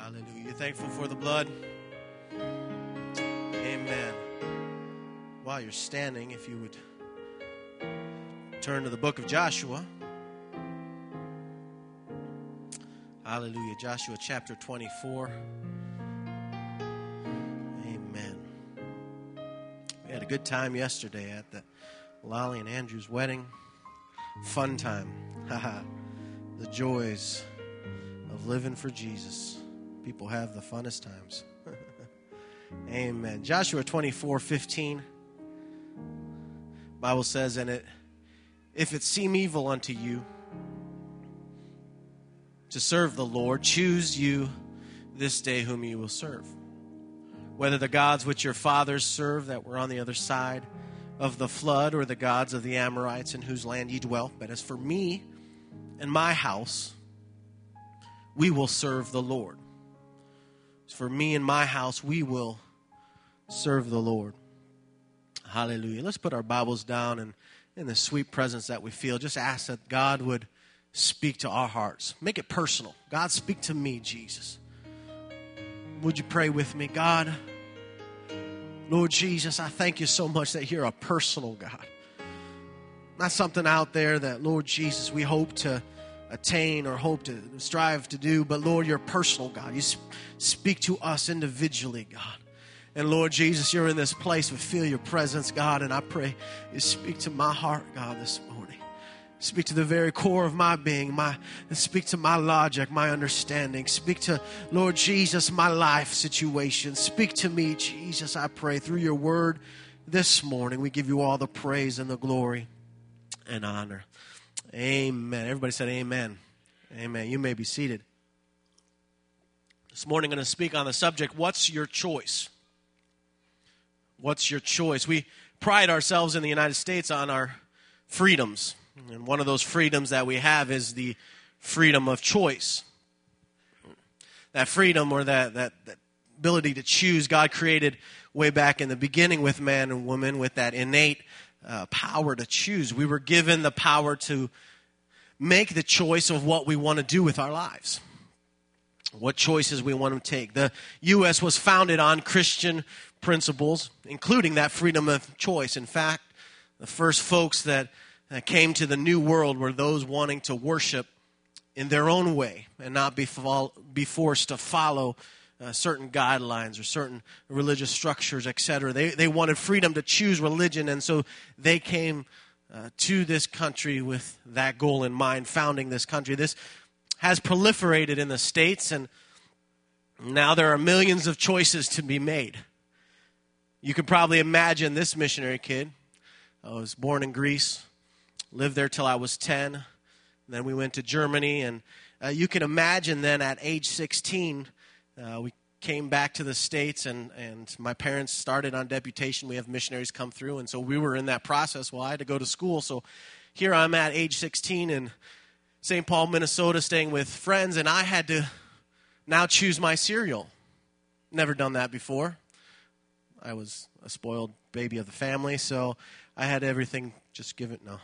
Hallelujah. You're thankful for the blood? Amen. While you're standing, if you would turn to the book of Joshua. Hallelujah. Joshua chapter 24. Amen. We had a good time yesterday at the Lolly and Andrew's wedding. Fun time. The joys of living for Jesus. People have the funnest times. Amen. Joshua 24:15. Bible says, if it seem evil unto you to serve the Lord, choose you this day whom you will serve. Whether the gods which your fathers served that were on the other side of the flood, or the gods of the Amorites in whose land ye dwell. But as for me and my house, we will serve the Lord. As for me and my house, we will serve the Lord. Hallelujah. Let's put our Bibles down, and in the sweet presence that we feel, just ask that God would speak to our hearts. Make it personal. God, speak to me, Jesus. Would you pray with me? God, Lord Jesus, I thank you so much that you're a personal God. Not something out there that, Lord Jesus, we hope to attain or hope to strive to do, but Lord, you're a personal God. You speak to us individually, God. And Lord Jesus, you're in this place. We feel your presence, God, and I pray you speak to my heart, God, this morning. Speak to the very core of my being, speak to my logic, my understanding. Speak to, Lord Jesus, my life situation. Speak to me, Jesus, I pray, through your word this morning. We give you all the praise and the glory and honor. Amen. Everybody said amen. Amen. You may be seated. This morning I'm going to speak on the subject, what's your choice? What's your choice? We pride ourselves in the United States on our freedoms. And one of those freedoms that we have is the freedom of choice. That freedom, or that ability to choose, God created way back in the beginning with man and woman with that innate power to choose. We were given the power to make the choice of what we want to do with our lives. What choices we want to take. The U.S. was founded on Christian principles, including that freedom of choice. In fact, the first folks that came to the New World were those wanting to worship in their own way and not be forced to follow certain guidelines or certain religious structures, etc. They wanted freedom to choose religion, and so they came to this country with that goal in mind, founding this country. This has proliferated in the States, and now there are millions of choices to be made. You can probably imagine this missionary kid. I was born in Greece, lived there till I was 10. Then we went to Germany, and you can imagine then at age 16, we came back to the States, and my parents started on deputation. We have missionaries come through, and so we were in that process. Well, I had to go to school, so here I'm at age 16 in St. Paul, Minnesota, staying with friends, and I had to now choose my cereal. Never done that before. I was a spoiled baby of the family, so I had everything just given. No.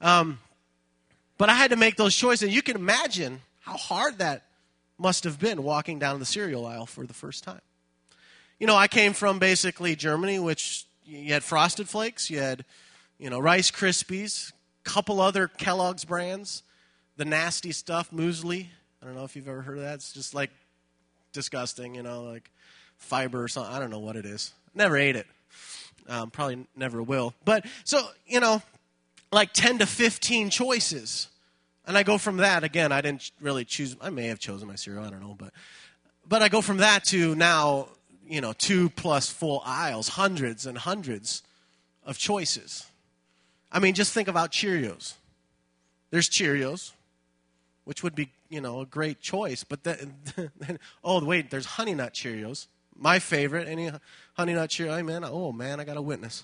But I had to make those choices. You can imagine how hard that must have been walking down the cereal aisle for the first time. You know, I came from basically Germany, which you had Frosted Flakes, you had, Rice Krispies, a couple other Kellogg's brands, the nasty stuff, muesli. I don't know if you've ever heard of that. It's just like disgusting, like fiber or something. I don't know what it is. Never ate it. Probably never will. But so, like 10 to 15 choices. And I go from that, again, I didn't really choose, I may have chosen my cereal, I don't know, but I go from that to now, 2+ full aisles, hundreds and hundreds of choices. I mean, just think about Cheerios. There's Cheerios, which would be, a great choice, but then, oh, wait, there's Honey Nut Cheerios. My favorite, any Honey Nut Cheerios, man, I got a witness.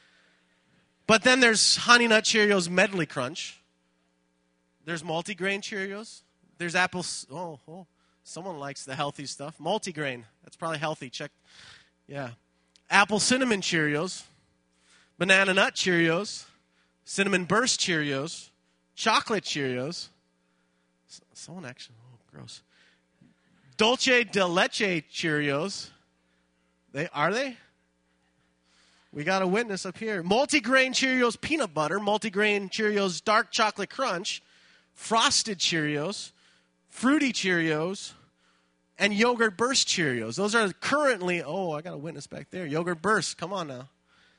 But then there's Honey Nut Cheerios Medley Crunch. There's multigrain Cheerios. There's apples. Oh, someone likes the healthy stuff. Multigrain. That's probably healthy. Check. Yeah. Apple Cinnamon Cheerios. Banana Nut Cheerios. Cinnamon Burst Cheerios. Chocolate Cheerios. Someone actually, gross. Dulce de leche Cheerios. Are they? We got a witness up here. Multigrain Cheerios peanut butter, multigrain Cheerios dark chocolate crunch, frosted Cheerios, fruity Cheerios, and yogurt burst Cheerios. Those are currently, I got a witness back there. Yogurt burst, come on now.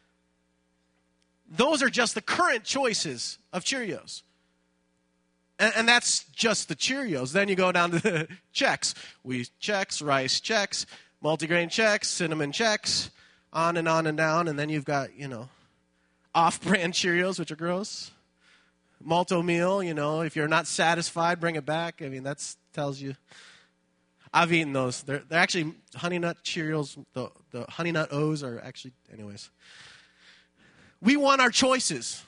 Those are just the current choices of Cheerios. And that's just the Cheerios. Then you go down to the Chex. Wheat Chex, rice Chex, multigrain Chex, cinnamon Chex, on and down. And then you've got, off-brand Cheerios, which are gross. Malto meal, if you're not satisfied, bring it back. I mean, that tells you. I've eaten those. They're actually Honey Nut Cheerios. The Honey Nut O's are actually, anyways. We want our choices,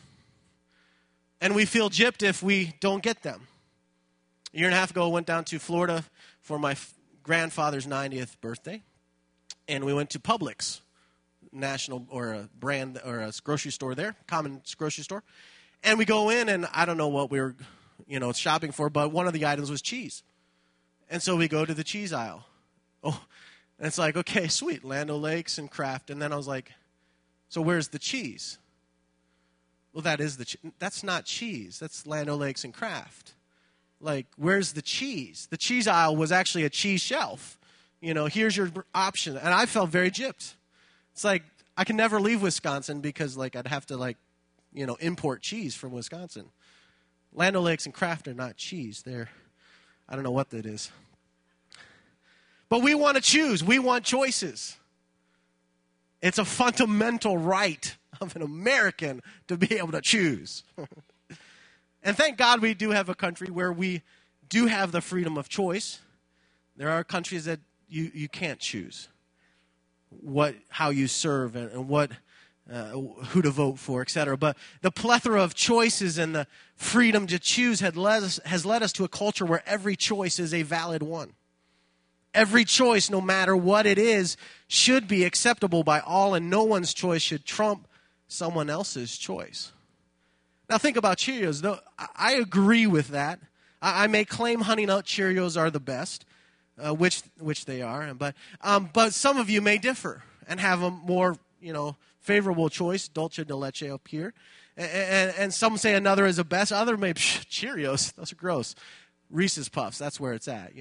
and we feel gypped if we don't get them. A year and a half ago, I went down to Florida for my grandfather's 90th birthday, and we went to Publix, national or a brand or a grocery store there, common grocery store, and we go in, and I don't know what we were, shopping for, but one of the items was cheese, and so we go to the cheese aisle. And it's like, okay, sweet, Land O'Lakes and Kraft, and then I was like, so where's the cheese? Well, that's not cheese. That's Land O'Lakes and Kraft. Like, where's the cheese? The cheese aisle was actually a cheese shelf. Here's your option. And I felt very gypped. It's like, I can never leave Wisconsin because, I'd have to, import cheese from Wisconsin. Land O'Lakes and Kraft are not cheese. I don't know what that is. But we want to choose. We want choices. It's a fundamental right of an American to be able to choose. And thank God we do have a country where we do have the freedom of choice. There are countries that you can't choose how you serve and what who to vote for, etc. But the plethora of choices and the freedom to choose has led us to a culture where every choice is a valid one. Every choice, no matter what it is, should be acceptable by all, and no one's choice should trump someone else's choice. Now think about Cheerios. Though I agree with that. I may claim Honey Nut Cheerios are the best, which they are, but some of you may differ and have a more favorable choice, Dulce de leche up here, and some say another is the best. Other may Cheerios. Those are gross. Reese's Puffs. That's where it's at.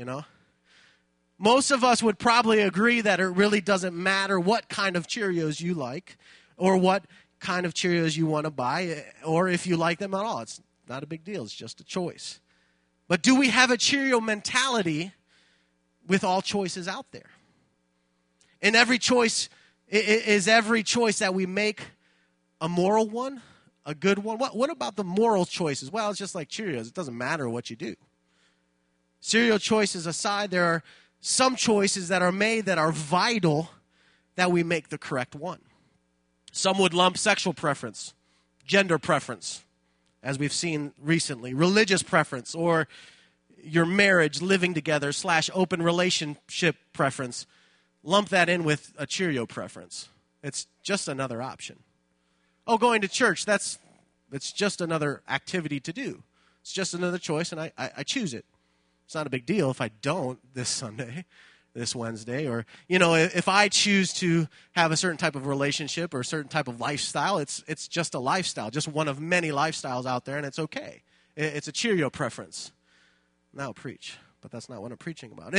Most of us would probably agree that it really doesn't matter what kind of Cheerios you like or what kind of Cheerios you want to buy or if you like them at all. It's not a big deal. It's just a choice. But do we have a Cheerio mentality with all choices out there? And every choice, is every choice that we make a moral one, a good one? What about the moral choices? Well, it's just like Cheerios. It doesn't matter what you do. Cereal choices aside, there are some choices that are made that are vital that we make the correct one. Some would lump sexual preference, gender preference, as we've seen recently, religious preference, or your marriage, living together / open relationship preference. Lump that in with a Cheerio preference. It's just another option. Going to church, it's just another activity to do. It's just another choice, and I choose it. It's not a big deal if I don't this Sunday, this Wednesday, or, if I choose to have a certain type of relationship or a certain type of lifestyle, it's just a lifestyle, just one of many lifestyles out there, and it's okay. It's a Cheerio preference. Now preach, but that's not what I'm preaching about.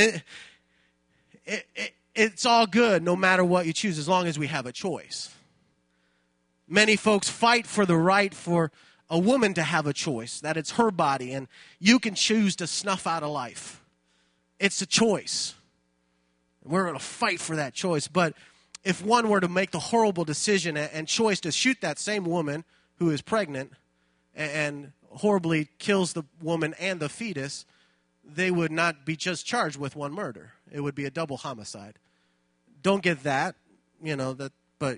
It's all good no matter what you choose as long as we have a choice. Many folks fight for the right for a woman to have a choice, that it's her body, and you can choose to snuff out a life. It's a choice. We're going to fight for that choice. But if one were to make the horrible decision and choice to shoot that same woman who is pregnant and horribly kills the woman and the fetus, they would not be just charged with one murder. It would be a double homicide. Don't get that, but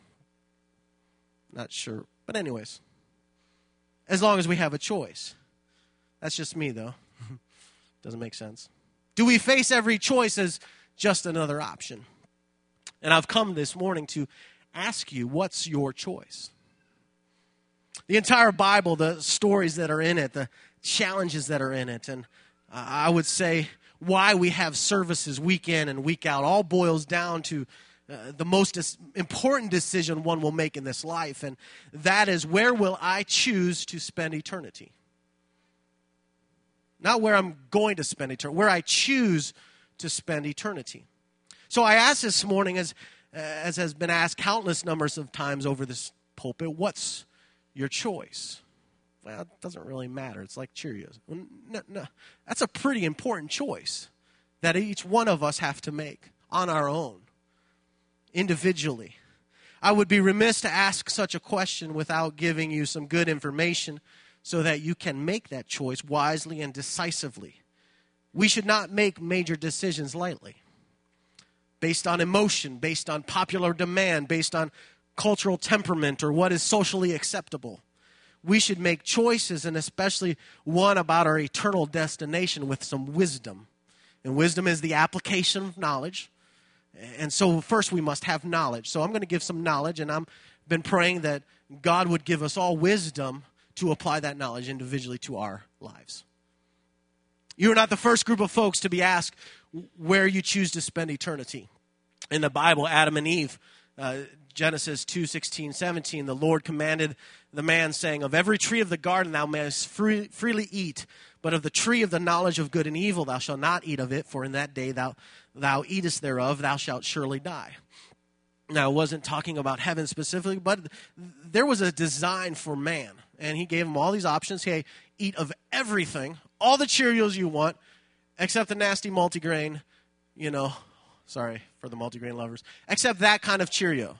not sure. But anyways, as long as we have a choice. That's just me, though. Doesn't make sense. Do we face every choice as just another option? And I've come this morning to ask you, what's your choice? The entire Bible, the stories that are in it, the challenges that are in it, and I would say why we have services week in and week out all boils down to the most important decision one will make in this life, and that is, where will I choose to spend eternity? Not where I'm going to spend eternity, where I choose to spend eternity. So I asked this morning, as has been asked countless numbers of times over this pulpit, what's your choice? Well, it doesn't really matter. It's like Cheerios. No, that's a pretty important choice that each one of us have to make on our own, individually. I would be remiss to ask such a question without giving you some good information so that you can make that choice wisely and decisively. We should not make major decisions lightly, based on emotion, based on popular demand, based on cultural temperament, or what is socially acceptable. We should make choices, and especially one about our eternal destination, with some wisdom. And wisdom is the application of knowledge. And so first we must have knowledge. So I'm going to give some knowledge, and I've been praying that God would give us all wisdom to apply that knowledge individually to our lives. You're not the first group of folks to be asked where you choose to spend eternity. In the Bible, Adam and Eve, Genesis 2:16-17, the Lord commanded the man, saying, "Of every tree of the garden thou mayest freely eat, but of the tree of the knowledge of good and evil thou shalt not eat of it, for in that day thou eatest thereof, thou shalt surely die." Now, I wasn't talking about heaven specifically, but there was a design for man. And he gave him all these options. Hey, eat of everything, all the Cheerios you want, except the nasty multigrain, sorry for the multigrain lovers, except that kind of Cheerio.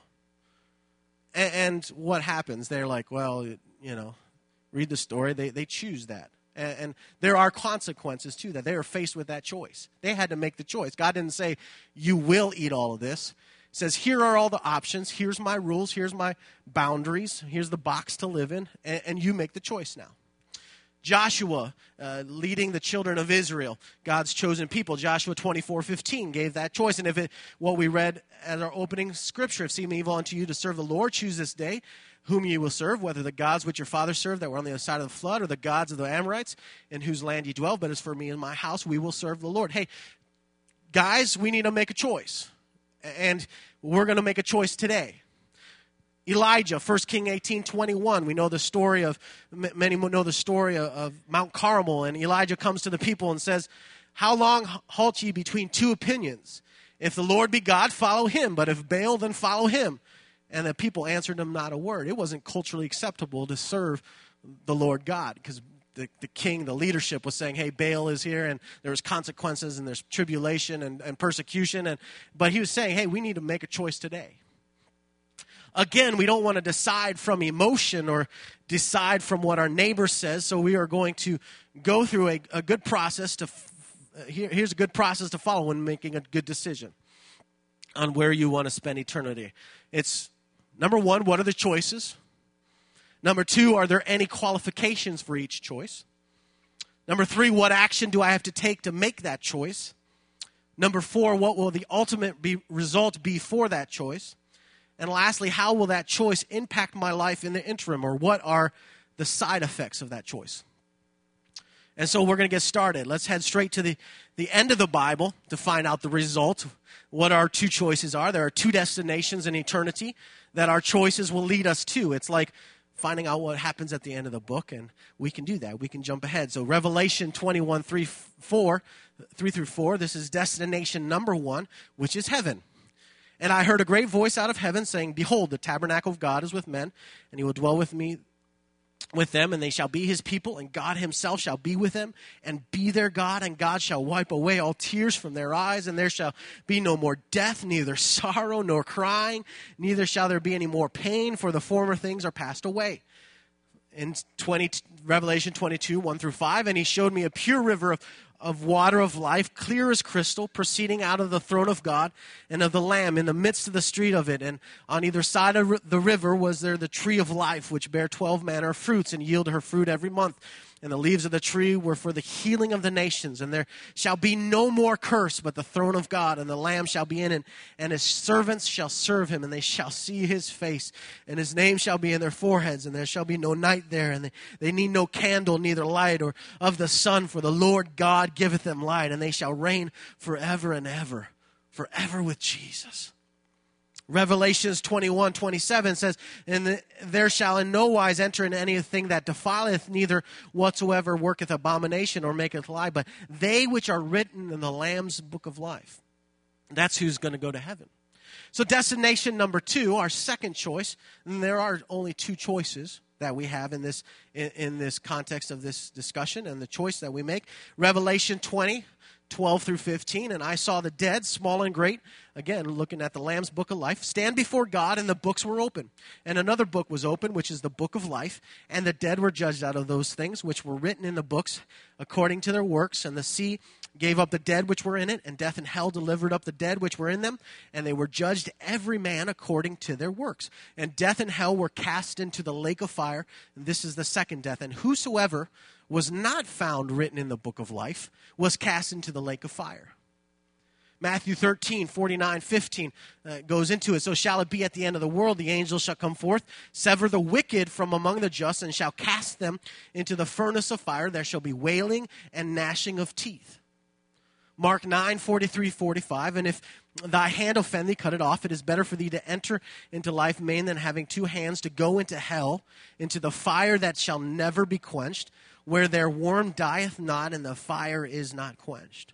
And what happens? They're like, well, read the story. They choose that. And there are consequences to that. They are faced with that choice. They had to make the choice. God didn't say, you will eat all of this. He says, here are all the options. Here's my rules. Here's my boundaries. Here's the box to live in. And you make the choice now. Joshua, leading the children of Israel, God's chosen people, Joshua 24:15 gave that choice. And what we read as our opening scripture, if seeming evil unto you to serve the Lord, choose this day whom ye will serve, whether the gods which your fathers served that were on the other side of the flood, or the gods of the Amorites in whose land ye dwell. But as for me and my house, we will serve the Lord. Hey, guys, we need to make a choice. And we're going to make a choice today. Elijah, 1 King 18:21. We know the story of, many know the story of Mount Carmel. And Elijah comes to the people and says, how long halt ye between two opinions? If the Lord be God, follow him. But if Baal, then follow him. And the people answered him not a word. It wasn't culturally acceptable to serve the Lord God, because the king, the leadership was saying, hey, Baal is here, and there's consequences, and there's tribulation and persecution. But he was saying, hey, we need to make a choice today. Again, we don't want to decide from emotion or decide from what our neighbor says, so we are going to go through a good process here's a good process to follow when making a good decision on where you want to spend eternity. It's, number one, what are the choices? Number two, are there any qualifications for each choice? Number three, what action do I have to take to make that choice? Number four, what will the ultimate result be for that choice? And lastly, how will that choice impact my life in the interim, or what are the side effects of that choice? And so we're going to get started. Let's head straight to the end of the Bible to find out the result, what our two choices are. There are two destinations in eternity that our choices will lead us to. It's like finding out what happens at the end of the book, and we can do that. We can jump ahead. So Revelation 21, 3 through 4, this is destination number one, which is heaven. And I heard a great voice out of heaven saying, behold, the tabernacle of God is with men, and he will dwell with them, and they shall be his people, and God himself shall be with them, and be their God, and God shall wipe away all tears from their eyes, and there shall be no more death, neither sorrow nor crying, neither shall there be any more pain, for the former things are passed away. In Revelation 22, 1 through 5, and he showed me a pure river of water of life, clear as crystal, proceeding out of the throne of God and of the Lamb in the midst of the street of it. And on either side of the river was there the tree of life, which bare 12 manner of fruits, and yield her fruit every month. And the leaves of the tree were for the healing of the nations. And there shall be no more curse, but the throne of God, and the Lamb shall be in it, and his servants shall serve him, and they shall see his face, and his name shall be in their foreheads, and there shall be no night there, and they need no candle, neither light or of the sun, for the Lord God giveth them light, and they shall reign forever and ever, forever with Jesus. Revelations 21:27 says, and there shall in no wise enter in anything that defileth, neither whatsoever worketh abomination or maketh lie, but they which are written in the Lamb's book of life. That's who's going to go to heaven. So destination number 2, our second choice, and there are only 2 choices that we have in this context of this discussion and the choice that we make. Revelation 20:12 through 15, and I saw the dead, small and great, again, looking at the Lamb's book of life, stand before God, and the books were open. And another book was open, which is the book of life, and the dead were judged out of those things which were written in the books according to their works. And the sea gave up the dead which were in it, and death and hell delivered up the dead which were in them, and they were judged every man according to their works. And death and hell were cast into the lake of fire, and this is the second death. And whosoever was not found written in the book of life was cast into the lake of fire. Matthew 13:49-50 goes into it. So shall it be at the end of the world, the angels shall come forth, sever the wicked from among the just, and shall cast them into the furnace of fire. There shall be wailing and gnashing of teeth. Mark 9:43-45, and if thy hand offend thee, cut it off. It is better for thee to enter into life maimed than having 2 hands to go into hell, into the fire that shall never be quenched, where their worm dieth not, and the fire is not quenched.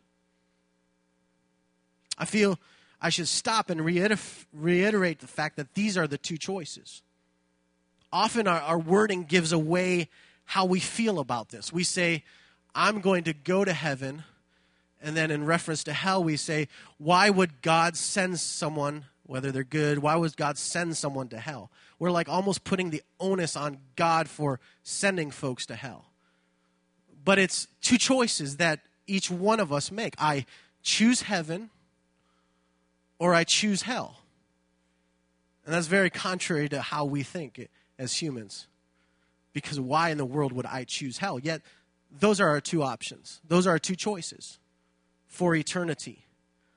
I feel I should stop and reiterate the fact that these are the 2 choices. Often our wording gives away how we feel about this. We say, I'm going to go to heaven, and then in reference to hell, we say, why would God send someone, whether they're good, why would God send someone to hell? We're like almost putting the onus on God for sending folks to hell. But it's 2 choices that each one of us make. I choose heaven or I choose hell. And that's very contrary to how we think as humans. Because why in the world would I choose hell? Yet those are our 2 options. Those are our 2 choices for eternity.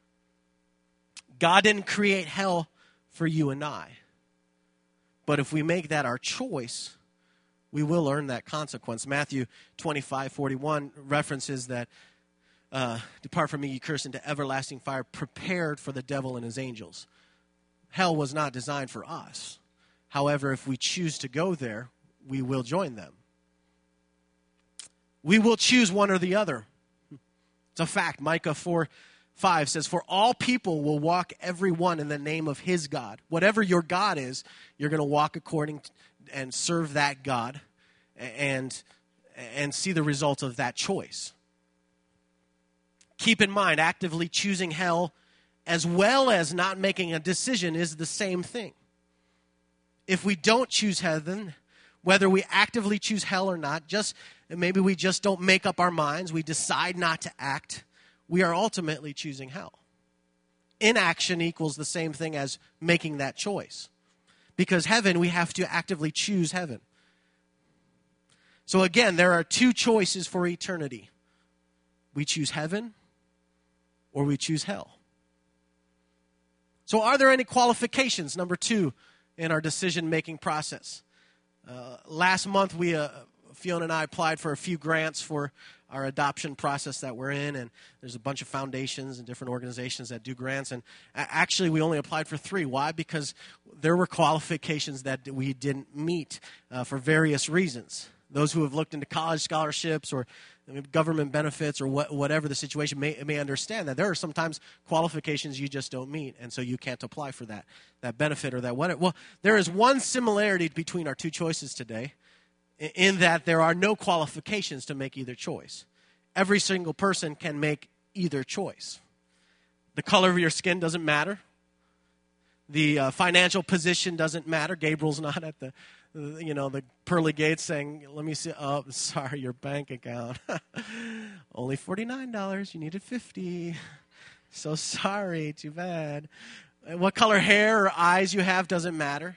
God didn't create hell for you and I. But if we make that our choice, we will earn that consequence. Matthew 25:41 references that, depart from me, ye cursed, into everlasting fire, prepared for the devil and his angels. Hell was not designed for us. However, if we choose to go there, we will join them. We will choose one or the other. It's a fact. Micah 4:5 says, for all people will walk every one in the name of his God. Whatever your God is, you're going to walk according and serve that God and see the result of that choice. Keep in mind, actively choosing hell as well as not making a decision is the same thing. If we don't choose heaven, whether we actively choose hell or not, maybe we just don't make up our minds, we decide not to act, we are ultimately choosing hell. Inaction equals the same thing as making that choice. Because heaven, we have to actively choose heaven. So again, there are 2 choices for eternity. We choose heaven or we choose hell. So are there any qualifications, number 2, in our decision-making process? Last month, Fiona and I applied for a few grants for our adoption process that we're in, and there's a bunch of foundations and different organizations that do grants, and actually we only applied for 3. Why? Because there were qualifications that we didn't meet for various reasons. Those who have looked into college scholarships or government benefits or whatever the situation may understand that there are sometimes qualifications you just don't meet, and so you can't apply for that benefit or that whatever. Well, there is one similarity between our 2 choices today, in that there are no qualifications to make either choice. Every single person can make either choice. The color of your skin doesn't matter. The financial position doesn't matter. Gabriel's not at the pearly gates saying, let me see, oh, sorry, your bank account. Only $49, you needed $50. So sorry, too bad. What color hair or eyes you have doesn't matter.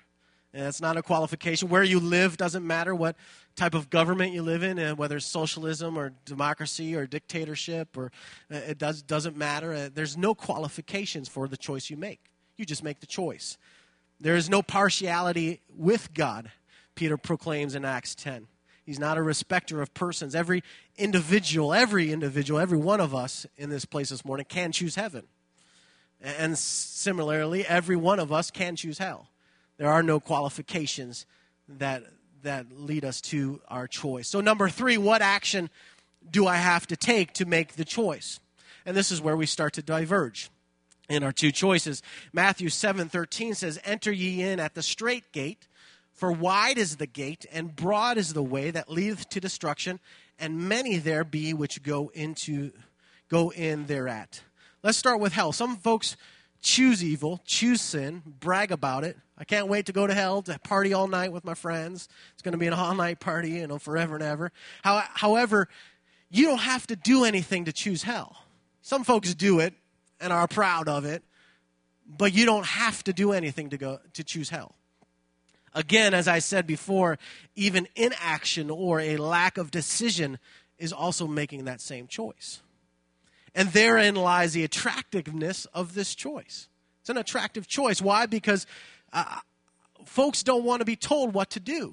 And that's not a qualification. Where you live doesn't matter. What type of government you live in, and whether it's socialism or democracy or dictatorship, or it doesn't matter. There's no qualifications for the choice you make. You just make the choice. There is no partiality with God, Peter proclaims in Acts 10. He's not a respecter of persons. Every individual, every one of us in this place this morning can choose heaven. And similarly, every one of us can choose hell. There are no qualifications that lead us to our choice. So number 3, what action do I have to take to make the choice? And this is where we start to diverge in our two choices. Matthew 7:13 says, "Enter ye in at the strait gate, for wide is the gate, and broad is the way that leadeth to destruction, and many there be which go in thereat." Let's start with hell. Some folks choose evil, choose sin, brag about it. I can't wait to go to hell, to party all night with my friends. It's going to be an all-night party, forever and ever. However, you don't have to do anything to choose hell. Some folks do it and are proud of it, but you don't have to do anything to choose hell. Again, as I said before, even inaction or a lack of decision is also making that same choice. And therein lies the attractiveness of this choice. It's an attractive choice. Why? Because folks don't want to be told what to do.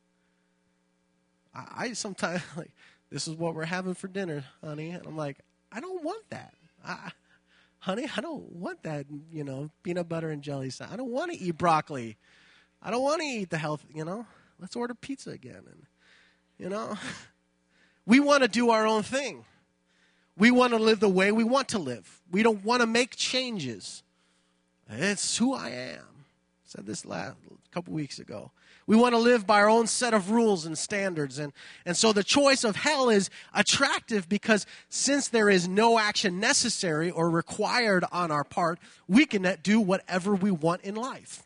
I sometimes, this is what we're having for dinner, honey. And I'm like, I don't want that. Honey, I don't want that, peanut butter and jelly. I don't want to eat broccoli. I don't want to eat the health, Let's order pizza again. And, we want to do our own thing. We want to live the way we want to live. We don't want to make changes. It's who I am. I said this a couple weeks ago. We want to live by our own set of rules and standards. And so the choice of hell is attractive because since there is no action necessary or required on our part, we can do whatever we want in life.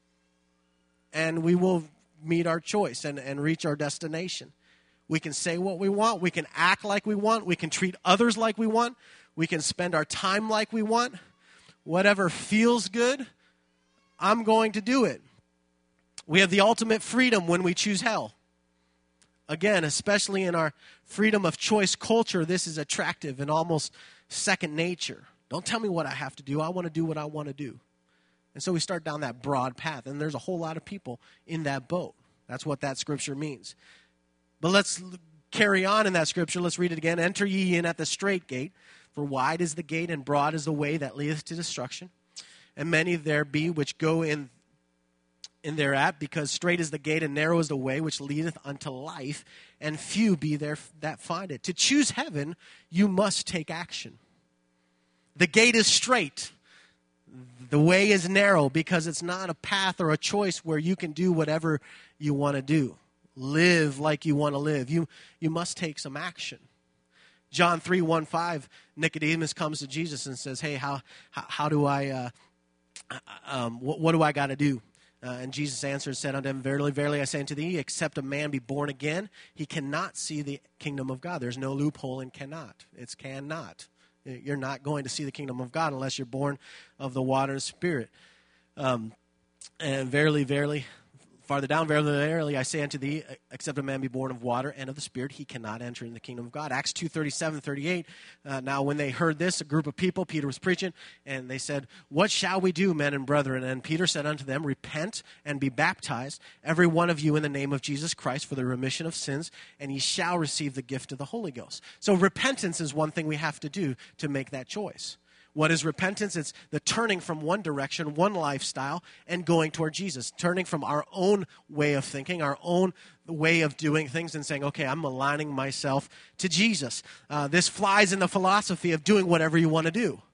And we will meet our choice and reach our destination. We can say what we want. We can act like we want. We can treat others like we want. We can spend our time like we want. Whatever feels good, I'm going to do it. We have the ultimate freedom when we choose hell. Again, especially in our freedom of choice culture, this is attractive and almost second nature. Don't tell me what I have to do. I want to do what I want to do. And so we start down that broad path, and there's a whole lot of people in that boat. That's what that scripture means. But let's carry on in that scripture. Let's read it again. "Enter ye in at the strait gate, for wide is the gate, and broad is the way that leadeth to destruction. And many there be which go in thereat, because strait is the gate, and narrow is the way which leadeth unto life, and few be there that find it." To choose heaven, you must take action. The gate is straight. The way is narrow, because it's not a path or a choice where you can do whatever you want to do. Live like you want to live. You must take some action. John 3:1-5, Nicodemus comes to Jesus and says, "Hey, how do I, what do I got to do?" And Jesus answered and said unto him, "Verily, verily, I say unto thee, except a man be born again, he cannot see the kingdom of God." There's no loophole in cannot. It's cannot. You're not going to see the kingdom of God unless you're born of the water and spirit. And verily, verily, farther down, "Verily, verily, I say unto thee, except a man be born of water and of the Spirit, he cannot enter in the kingdom of God." Acts 2:37-38. Now, when they heard this, a group of people, Peter was preaching, and they said, "What shall we do, men and brethren?" And Peter said unto them, "Repent and be baptized, every one of you, in the name of Jesus Christ, for the remission of sins, and ye shall receive the gift of the Holy Ghost." So repentance is one thing we have to do to make that choice. What is repentance? It's the turning from one direction, one lifestyle, and going toward Jesus. Turning from our own way of thinking, our own way of doing things, and saying, okay, I'm aligning myself to Jesus. This flies in the philosophy of doing whatever you want to do.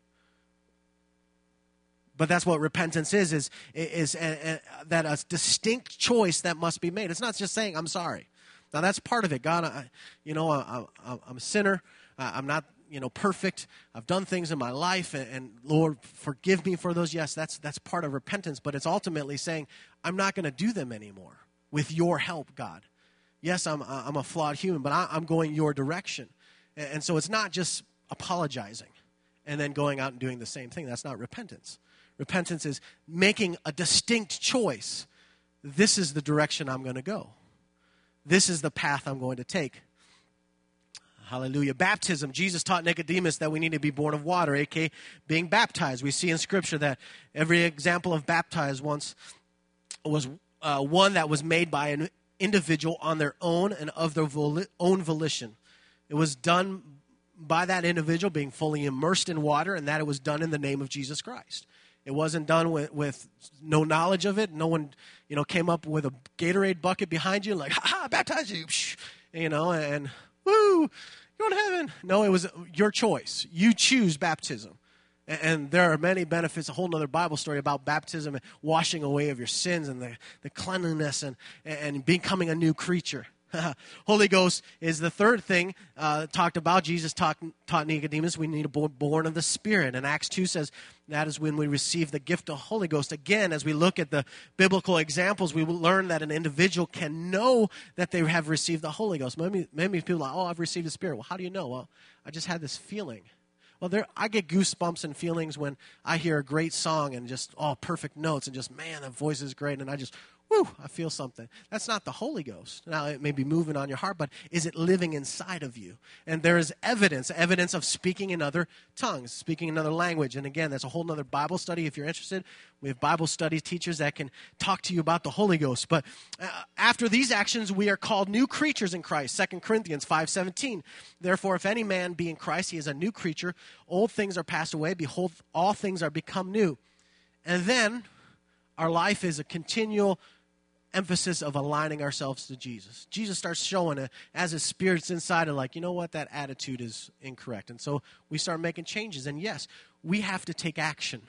But that's what repentance is that a distinct choice that must be made. It's not just saying, I'm sorry. Now, that's part of it. God, I'm a sinner. I'm not perfect. I've done things in my life, and Lord, forgive me for those. Yes, that's part of repentance, but it's ultimately saying, I'm not going to do them anymore with your help, God. Yes, I'm a flawed human, but I'm going your direction. And so it's not just apologizing and then going out and doing the same thing. That's not repentance. Repentance is making a distinct choice this is the direction I'm going to go. This is the path I'm going to take. Hallelujah. Baptism. Jesus taught Nicodemus that we need to be born of water, a.k.a. being baptized. We see in Scripture that every example of baptized once was one that was made by an individual on their own and of their own volition. It was done by that individual being fully immersed in water, and that it was done in the name of Jesus Christ. It wasn't done with no knowledge of it. No one, came up with a Gatorade bucket behind you like, ha, baptize you, and woo, you're in heaven. No, it was your choice. You choose baptism. And there are many benefits, a whole other Bible story about baptism and washing away of your sins and the cleanliness and becoming a new creature. Holy Ghost is the third thing talked about. Jesus taught Nicodemus we need to be born of the Spirit. And Acts 2 says that is when we receive the gift of Holy Ghost. Again, as we look at the biblical examples, we will learn that an individual can know that they have received the Holy Ghost. Many people are like, I've received the Spirit. Well, how do you know? Well, I just had this feeling. Well, I get goosebumps and feelings when I hear a great song and just, perfect notes and just, man, the voice is great. And I just, I feel something. That's not the Holy Ghost. Now, it may be moving on your heart, but is it living inside of you? And there is evidence of speaking in other tongues, speaking another language. And again, that's a whole other Bible study if you're interested. We have Bible study teachers that can talk to you about the Holy Ghost. But after these actions, we are called new creatures in Christ. 2 Corinthians 5:17. Therefore, if any man be in Christ, he is a new creature. Old things are passed away. Behold, all things are become new. And then our life is a continual emphasis of aligning ourselves to Jesus. Jesus starts showing it as his Spirit's inside and like, you know what, that attitude is incorrect. And so we start making changes. And yes, we have to take action.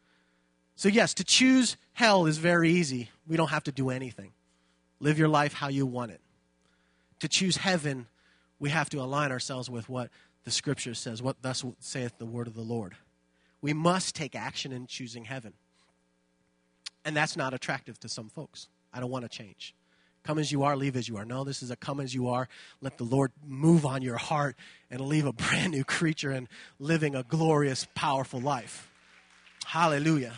So yes, to choose hell is very easy. We don't have to do anything. Live your life how you want it. To choose heaven, we have to align ourselves with what the Scripture says, what thus saith the word of the Lord. We must take action in choosing heaven. And that's not attractive to some folks. I don't want to change. Come as you are, leave as you are. No, this is a come as you are. Let the Lord move on your heart and leave a brand new creature and living a glorious, powerful life. Hallelujah.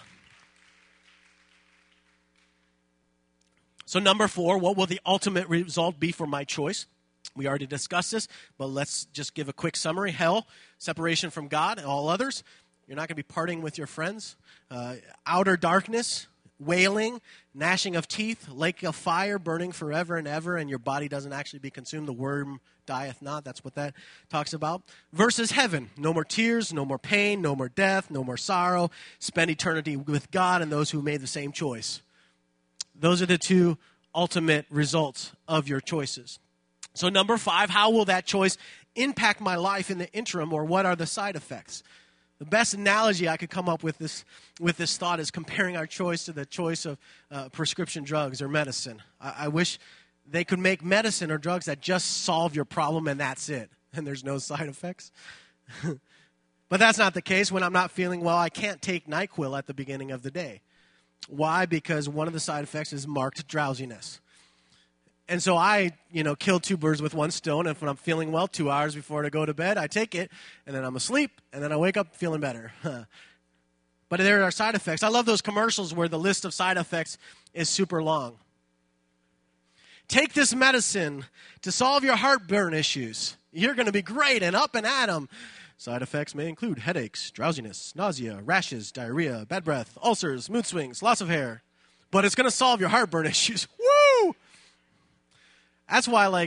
So number 4, what will the ultimate result be for my choice? We already discussed this, but let's just give a quick summary. Hell, separation from God and all others. You're not going to be partying with your friends. Outer darkness, wailing, gnashing of teeth, lake of fire, burning forever and ever, and your body doesn't actually be consumed. The worm dieth not. That's what that talks about. Versus heaven. No more tears, no more pain, no more death, no more sorrow. Spend eternity with God and those who made the same choice. Those are the two ultimate results of your choices. So number 5, how will that choice impact my life in the interim, or what are the side effects? The best analogy I could come up with this thought is comparing our choice to the choice of prescription drugs or medicine. I wish they could make medicine or drugs that just solve your problem and that's it, and there's no side effects. But that's not the case. When I'm not feeling well, I can't take NyQuil at the beginning of the day. Why? Because one of the side effects is marked drowsiness. And so I, kill 2 birds with one stone. And when I'm feeling well, 2 hours before I go to bed, I take it, and then I'm asleep, and then I wake up feeling better. But there are side effects. I love those commercials where the list of side effects is super long. Take this medicine to solve your heartburn issues. You're going to be great and up and at 'em. Side effects may include headaches, drowsiness, nausea, rashes, diarrhea, bad breath, ulcers, mood swings, loss of hair. But it's going to solve your heartburn issues. Woo! That's why,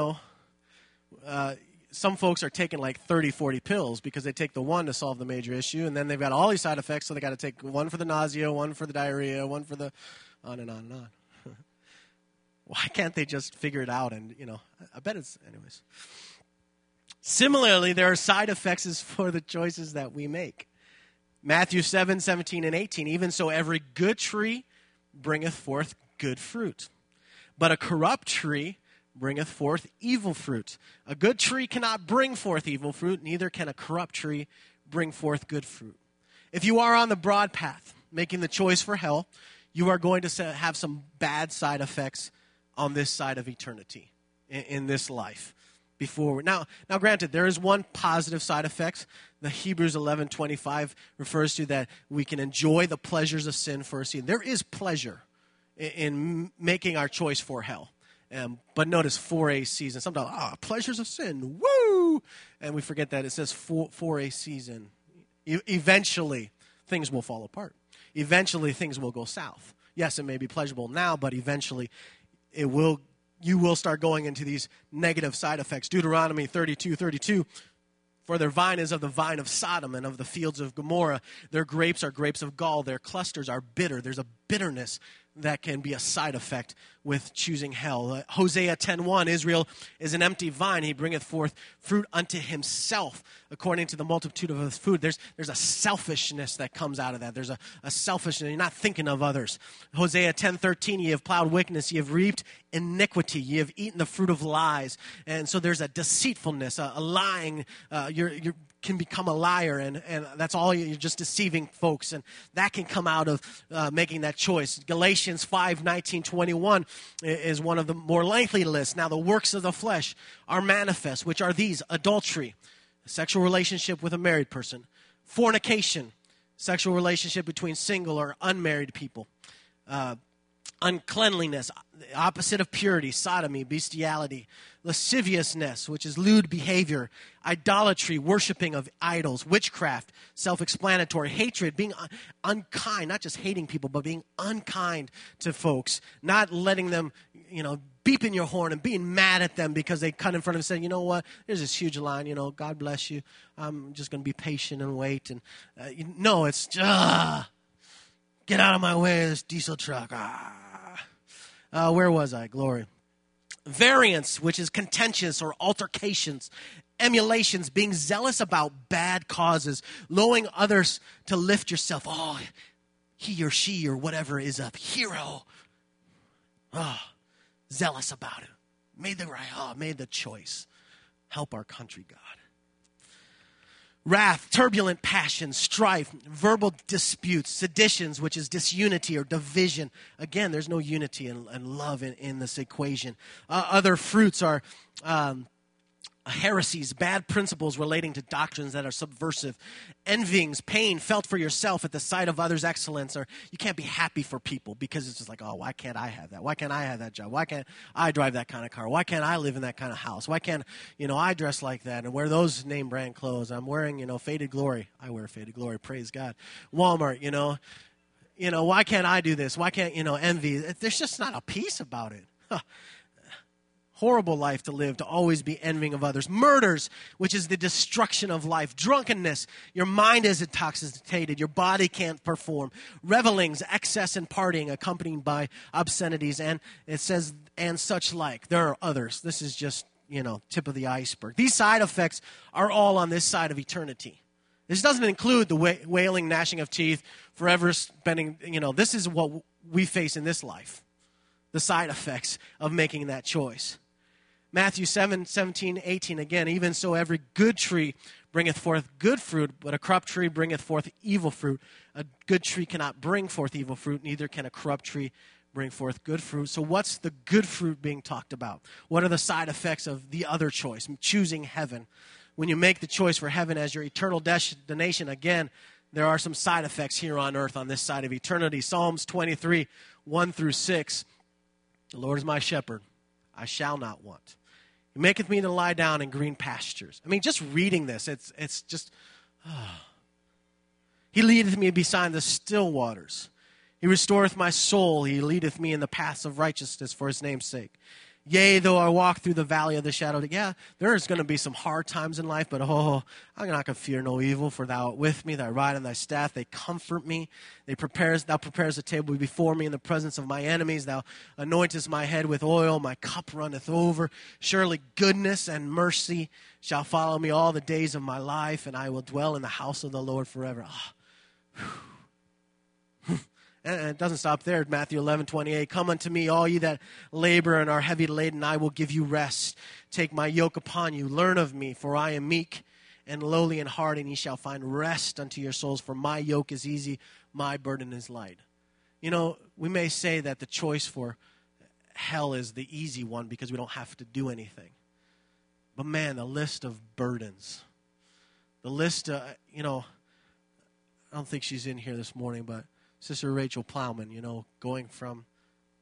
some folks are taking 30, 40 pills because they take the one to solve the major issue, and then they've got all these side effects, so they got to take one for the nausea, one for the diarrhea, one for the on and on and on. Why can't they just figure it out? And, I bet it's, anyways. Similarly, there are side effects for the choices that we make. Matthew 7:17 and 18, even so every good tree bringeth forth good fruit, but a corrupt tree bringeth forth evil fruit. A good tree cannot bring forth evil fruit, neither can a corrupt tree bring forth good fruit. If you are on the broad path, making the choice for hell, you are going to have some bad side effects on this side of eternity, in this life. Now, granted, there is one positive side effect. The Hebrews 11:25 refers to that we can enjoy the pleasures of sin for a season. There is pleasure in making our choice for hell. But notice for a season. Sometimes, pleasures of sin, woo! And we forget that it says for a season. Eventually, things will fall apart. Eventually, things will go south. Yes, it may be pleasurable now, but eventually, you will start going into these negative side effects. Deuteronomy 32:32. For their vine is of the vine of Sodom and of the fields of Gomorrah. Their grapes are grapes of gall. Their clusters are bitter. There's a bitterness that can be a side effect with choosing hell. Hosea 10:1, Israel is an empty vine. He bringeth forth fruit unto himself according to the multitude of his food. There's a selfishness that comes out of that. There's a selfishness. You're not thinking of others. Hosea 10:13, ye have plowed wickedness. Ye have reaped iniquity. Ye have eaten the fruit of lies. And so there's a deceitfulness, a lying. You can become a liar, and that's all. You're just deceiving folks, and that can come out of making that choice. Galatians 5:19-21 is one of the more lengthy lists. Now the works of the flesh are manifest, which are these: adultery, sexual relationship with a married person; fornication, sexual relationship between single or unmarried people; uncleanliness, the opposite of purity, sodomy, bestiality; lasciviousness, which is lewd behavior; idolatry, worshiping of idols; witchcraft, self-explanatory; hatred, being unkind, not just hating people, but being unkind to folks, not letting them, beeping your horn and being mad at them because they cut in front of you and saying, you know what, there's this huge line, God bless you, I'm just going to be patient and wait. And no, it's just, get out of my way, this diesel truck. Where was I? Glory. Variance, which is contentious or altercations. Emulations, being zealous about bad causes. Lowering others to lift yourself. Oh, he or she or whatever is a hero. Zealous about it. Made the choice. Help our country, God. Wrath, turbulent passion, strife, verbal disputes, seditions, which is disunity or division. Again, there's no unity and love in this equation. Other fruits are heresies, bad principles relating to doctrines that are subversive, envyings, pain felt for yourself at the sight of others' excellence, or you can't be happy for people because it's just like, why can't I have that? Why can't I have that job? Why can't I drive that kind of car? Why can't I live in that kind of house? Why can't, I dress like that and wear those name brand clothes? I'm wearing, Faded Glory. I wear Faded Glory, praise God. Walmart, why can't I do this? Why can't, envy? There's just not a peace about it. Horrible life to live, to always be envying of others. Murders, which is the destruction of life. Drunkenness, your mind is intoxicated, your body can't perform. Revelings, excess and partying, accompanied by obscenities, and it says, and such like. There are others. This is just, tip of the iceberg. These side effects are all on this side of eternity. This doesn't include the wailing, gnashing of teeth, forever spending, this is what we face in this life. The side effects of making that choice. Matthew 7:17-18, again, even so every good tree bringeth forth good fruit, but a corrupt tree bringeth forth evil fruit. A good tree cannot bring forth evil fruit, neither can a corrupt tree bring forth good fruit. So what's the good fruit being talked about? What are the side effects of the other choice, choosing heaven? When you make the choice for heaven as your eternal destination, again, there are some side effects here on earth on this side of eternity. Psalms 23:1-6, the Lord is my shepherd, I shall not want. He maketh me to lie down in green pastures. I mean, just reading this, it's just, He leadeth me beside the still waters. He restoreth my soul. He leadeth me in the paths of righteousness for his name's sake. Yea, though I walk through the valley of the shadow of death. Yeah, there's going to be some hard times in life, but I'm not going to fear no evil, for thou art with me, thy rod and thy staff, they comfort me. Thou preparest a table before me in the presence of my enemies. Thou anointest my head with oil, my cup runneth over. Surely goodness and mercy shall follow me all the days of my life, and I will dwell in the house of the Lord forever. And it doesn't stop there. Matthew 11:28. Come unto me, all ye that labor and are heavy laden, I will give you rest. Take my yoke upon you. Learn of me, for I am meek and lowly in heart, and ye shall find rest unto your souls. For my yoke is easy, my burden is light. We may say that the choice for hell is the easy one because we don't have to do anything. But man, the list of burdens, the list, I don't think she's in here this morning, but Sister Rachel Plowman, going from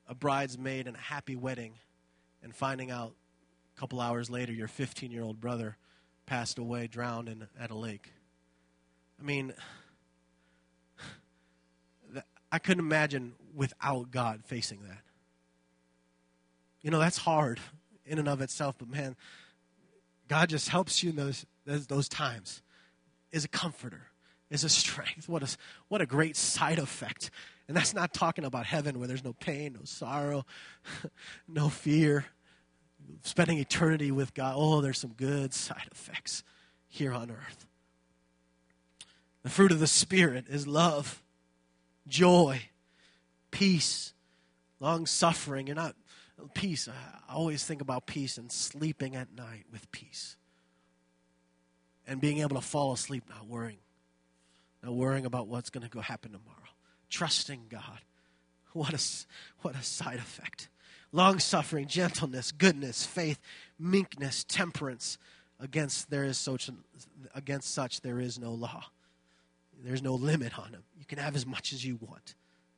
a bridesmaid and a happy wedding and finding out a couple hours later your 15-year-old brother passed away, drowned at a lake. I mean, I couldn't imagine without God facing that. You know, that's hard in and of itself, but man, God just helps you in those times. Is a comforter, is a strength. What a great side effect. And that's not talking about heaven where there's no pain, no sorrow, no fear. Spending eternity with God. Oh, there's some good side effects here on earth. The fruit of the Spirit is love, joy, peace, long-suffering. Peace. I always think about peace and sleeping at night with peace. And being able to fall asleep not worrying about what's going to go happen tomorrow. Trusting God. What a side effect. Long-suffering, gentleness, goodness, faith, meekness, temperance. Against such there is no law. There's no limit on them. You can have as much as you want.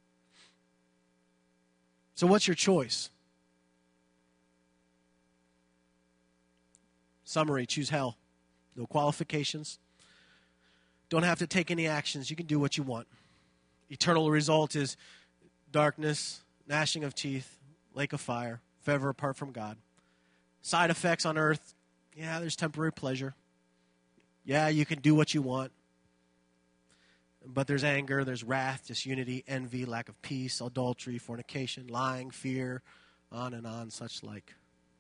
So what's your choice? Summary, choose hell. No qualifications. Don't have to take any actions. You can do what you want. Eternal result is darkness, gnashing of teeth, lake of fire, forever apart from God. Side effects on earth, yeah, there's temporary pleasure. Yeah, you can do what you want. But there's anger, there's wrath, disunity, envy, lack of peace, adultery, fornication, lying, fear, on and on, such like.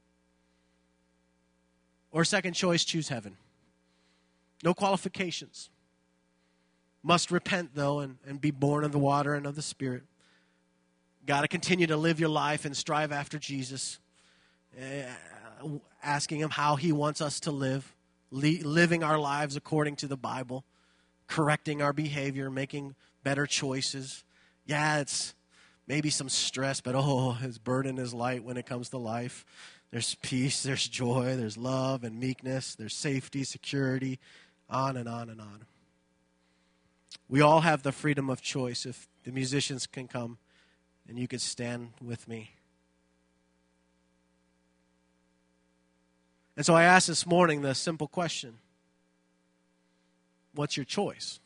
Or second choice, choose heaven. No qualifications. Must repent, though, and be born of the water and of the Spirit. Got to continue to live your life and strive after Jesus. Asking Him how He wants us to live. Living our lives according to the Bible. Correcting our behavior, making better choices. Yeah, it's maybe some stress, but His burden is light when it comes to life. There's peace, there's joy, there's love and meekness, there's safety, security, on and on and on. We all have the freedom of choice. If the musicians can come and you could stand with me. And so I asked this morning the simple question. What's your choice?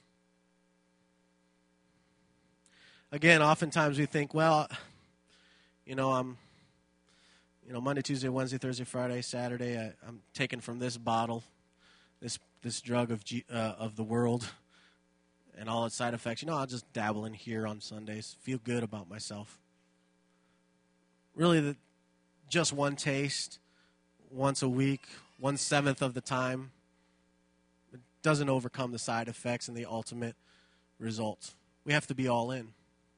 Again, oftentimes we think, well, I'm Monday, Tuesday, Wednesday, Thursday, Friday, Saturday, I'm taken from this bottle, this drug of the world and all its side effects. I'll just dabble in here on Sundays, feel good about myself. Really, just one taste, once a week, 1/7 of the time, it doesn't overcome the side effects and the ultimate results. We have to be all in.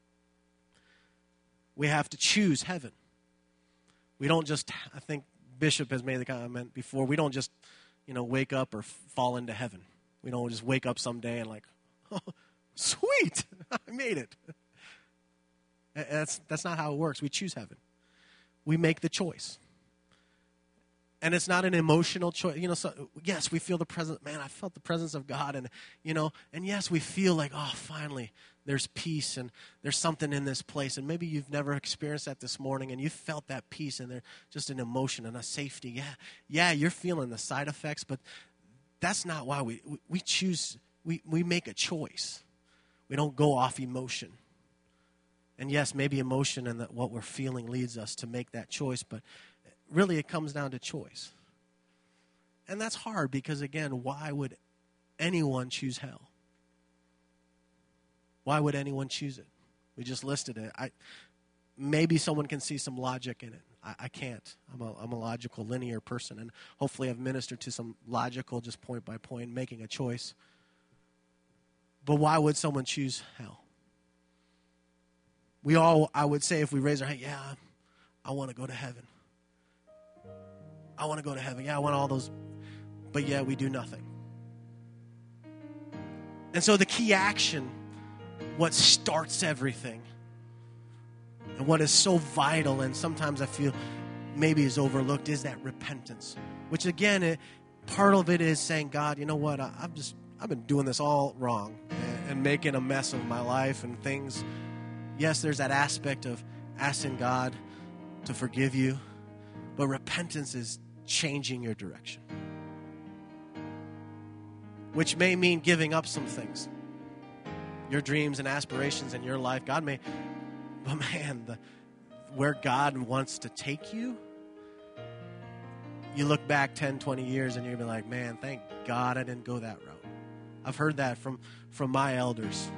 We have to choose heaven. We don't just, I think Bishop has made the comment before, we don't just, wake up or fall into heaven. We don't just wake up someday and oh, sweet, I made it. That's not how it works. We choose heaven. We make the choice. And it's not an emotional choice. Yes, we feel the presence. Man, I felt the presence of God. And yes, we feel like, finally, there's peace and there's something in this place. And maybe you've never experienced that this morning and you felt that peace and there's just an emotion and a safety. Yeah, you're feeling the side effects, but that's not why we choose. We make a choice. We don't go off emotion. And yes, maybe emotion and what we're feeling leads us to make that choice, but really it comes down to choice. And that's hard because, again, why would anyone choose hell? Why would anyone choose it? We just listed it. Maybe someone can see some logic in it. I can't. I'm a logical, linear person, and hopefully I've ministered to some logical, just point by point, making a choice. But why would someone choose hell? We all, I would say, if we raise our hand, yeah, I want to go to heaven. I want to go to heaven. Yeah, I want all those. But yeah, we do nothing. And so the key action, what starts everything, and what is so vital, and sometimes I feel maybe is overlooked, is that repentance. Which again, part of it is saying, God, you know what? I've been doing this all wrong and making a mess of my life and things. Yes, there's that aspect of asking God to forgive you. But repentance is changing your direction, which may mean giving up some things, your dreams and aspirations in your life. But man, where God wants to take you, you look back 10, 20 years and you're going to be like, man, thank God I didn't go that route. I've heard that from my elders.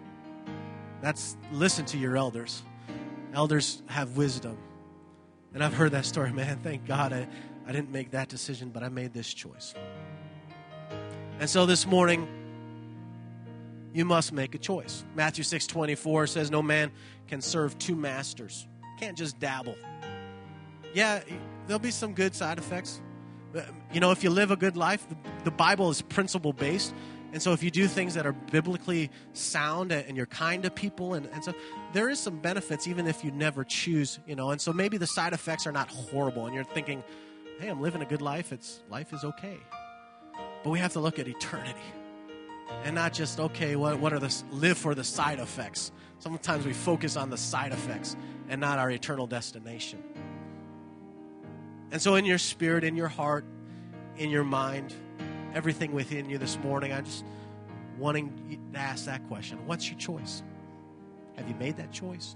Listen to your elders. Elders have wisdom. And I've heard that story, man, thank God I didn't make that decision, but I made this choice. And so this morning, you must make a choice. Matthew 6:24 says, no man can serve two masters. Can't just dabble. Yeah, there'll be some good side effects. If you live a good life, the Bible is principle-based. And so if you do things that are biblically sound and you're kind to people, and so there is some benefits even if you never choose, And so maybe the side effects are not horrible. And you're thinking, hey, I'm living a good life. Life is okay. But we have to look at eternity. And not just, okay, what are live for the side effects. Sometimes we focus on the side effects and not our eternal destination. And so in your spirit, in your heart, in your mind, everything within you this morning, I'm just wanting to ask that question. What's your choice? Have you made that choice?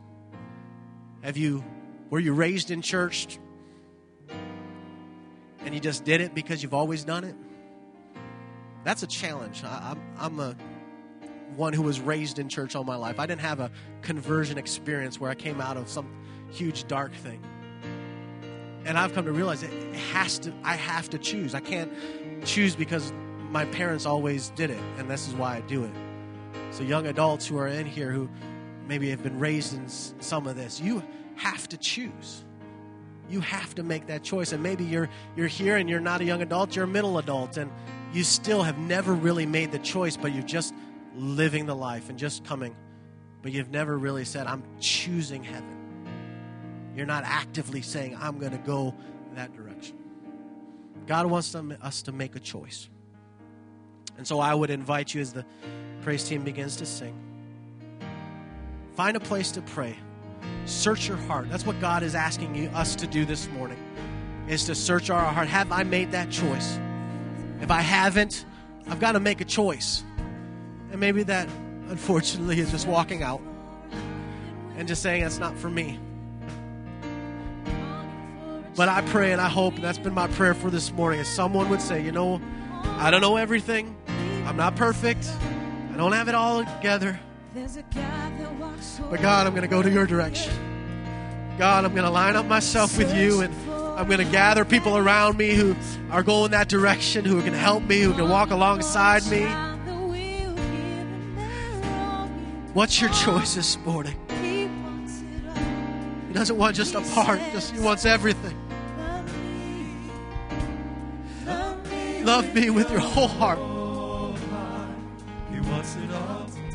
Were you raised in church and you just did it because you've always done it? That's a challenge. I'm a one who was raised in church all my life. I didn't have a conversion experience where I came out of some huge dark thing. And I've come to realize I have to choose. I can't choose because my parents always did it, and this is why I do it. So young adults who are in here who maybe have been raised in some of this, you have to choose. You have to make that choice. And maybe you're here and you're not a young adult, you're a middle adult, and you still have never really made the choice, but you're just living the life and just coming. But you've never really said, I'm choosing heaven. You're not actively saying, I'm going to go that direction. God wants us to make a choice. And so I would invite you as the praise team begins to sing, find a place to pray. Search your heart. That's what God is asking us to do this morning, is to search our heart. Have I made that choice? If I haven't, I've got to make a choice. And maybe that, unfortunately, is just walking out and just saying, that's not for me. But I pray and I hope, and that's been my prayer for this morning, is someone would say, I don't know everything. I'm not perfect. I don't have it all together. But God, I'm going to go to your direction. God, I'm going to line up myself with you, and I'm going to gather people around me who are going that direction, who can help me, who can walk alongside me. What's your choice this morning? He doesn't want just a part, he wants everything. Love me with your whole heart. He wants it all.